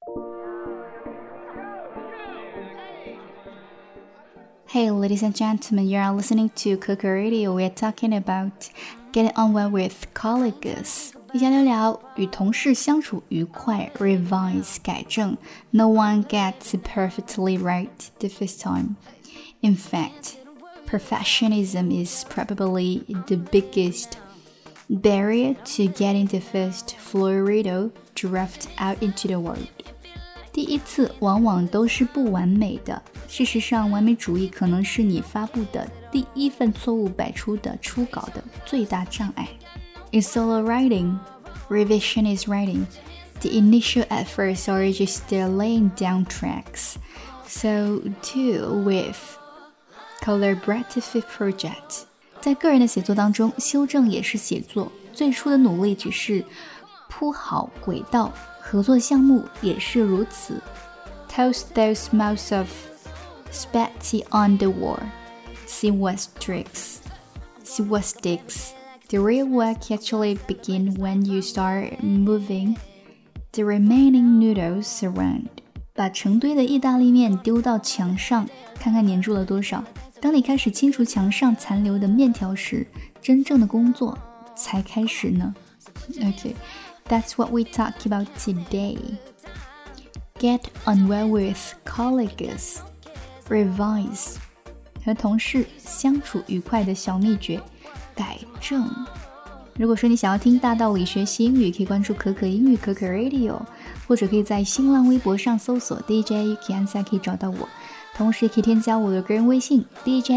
Hey, ladies and gentlemen, you are listening to Coco Radio. We are talking about getting on well with colleagues. 一起聊聊与同事相处愉快 revise 改正 No one gets perfectly right the first time. In fact, perfectionism is probably the biggest barrier to getting the first Florido draft out into the world. 第一次往往都是不完美的，事实上，完美主义可能是你发布的第一份错误百出的初稿的最大障碍。In solo writing, revision is writing. The initial efforts are just laying down tracks. So too with collaborative project. 在个人的写作当中，修正也是写作，最初的努力只是铺好轨道。合作项目也是如此。Toast those mouths of spaghetti on the wall. See what sticks. See what sticks. The real work actually begins when you start moving the remaining noodles around. 把成堆的意大利面丢到墙上，看看粘住了多少。当你开始清除墙上残留的面条时，真正的工作才开始呢。Okay.That's what we talk about today. Get on well with colleagues. Revise. 和同事相处愉快的小秘诀，改正。如果说你想要听大道理学习英语，可以关注可可英语可可 Radio， 或者可以在新浪微博上搜索 DJ Yuki Ansa 可以找到我，同时也可以添加我的个人微信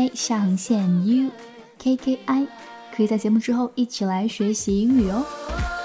DJ_UKKI， 可以在节目之后一起来学习英语哦。